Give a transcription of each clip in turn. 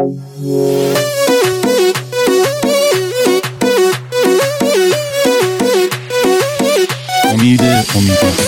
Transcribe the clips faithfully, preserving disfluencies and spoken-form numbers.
امید امید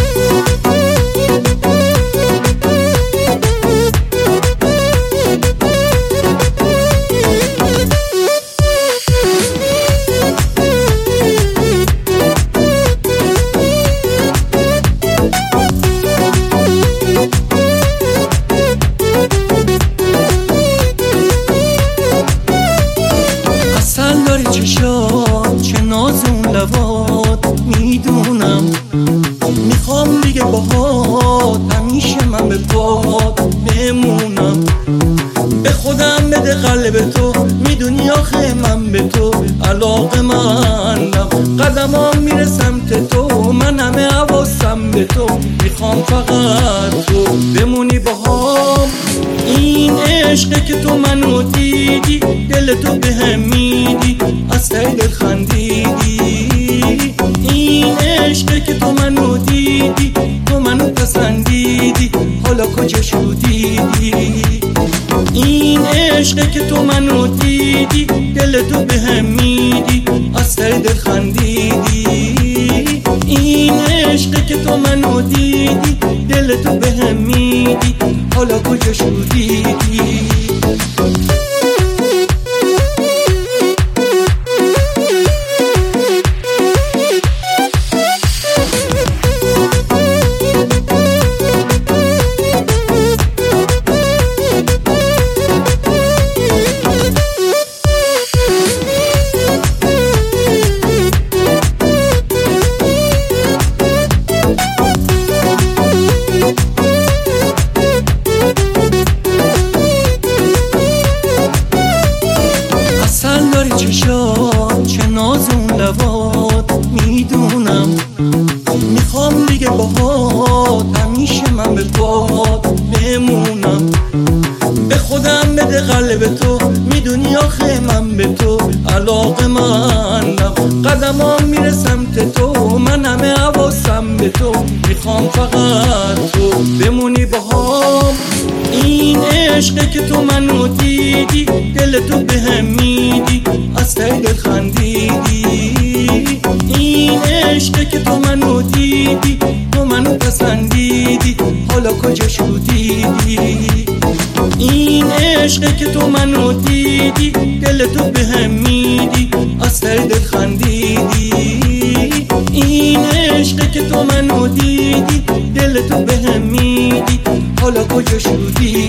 چشات چه ناز اون لبات میدونم، میخوام دیگه باهات همیشه من به پات بمونم. به خودم بده قلب تو، میدونی آخه من به تو علاقه مندم. قدمام میره سمت تو، من همه حواسم به تو، میخوام فقط تو بمونی باهام. این عشقه که تو منو دیدی، دل تو بهم میدی، از ته دل خندیدی. این عشقه که تو منو دیدی، تو منو پسندیدی، حالا کجا شدیدی؟ این عشقه که تو منو دیدی، دل تو بهم میدی، از ته دل خندیدی. این عشقه که تو منو دیدی، دل تو بهم میدی، حالا کجا شدیدی؟ چشات چه ناز اون لبات میدونم، میخوام دیگه باهات همیشه من به پات بمونم. به خودم بده قلب تو، میدونی آخه من به تو علاقه مندم. قدمام میره سمت تو، من همه حواسم به تو، میخوام فقط تو بمونی باهام. این عشقه که تو منو دیدی، دل تو بهم میدی، از ته دل خندیدی. این عشقه که تو منو دیدی، تو منو پسندیدی، حالا کجا شدیدی؟ این عشقه که تو منو دیدی، دل تو بهم میدی، از ته دل خندیدی. این عشقه که تو منو دیدی، دل تو بهم میدی، حالا کجا شدیدی؟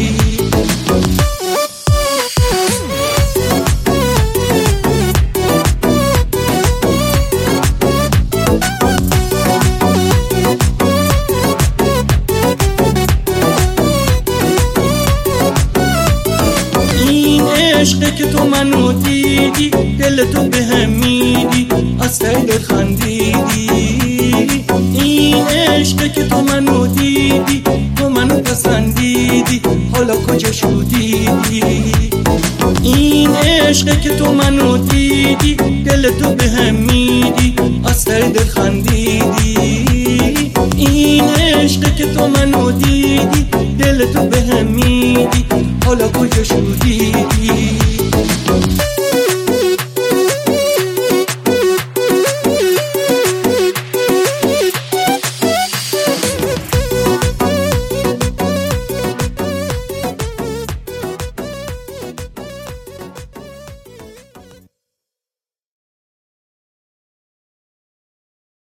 عشقه که تو منو دیدی، دل تو بهم میدی، از ته دل خندیدی. این عشقه که تو منو دیدی، تو منو پسندیدی، حالا کجا شدیدی؟ این عشقه که تو منو دیدی، دل تو بهم میدی، از ته دل خندیدی. این عشقه که تو منو دیدی، دل تو بهم میدی، حالا کجا شدیدی؟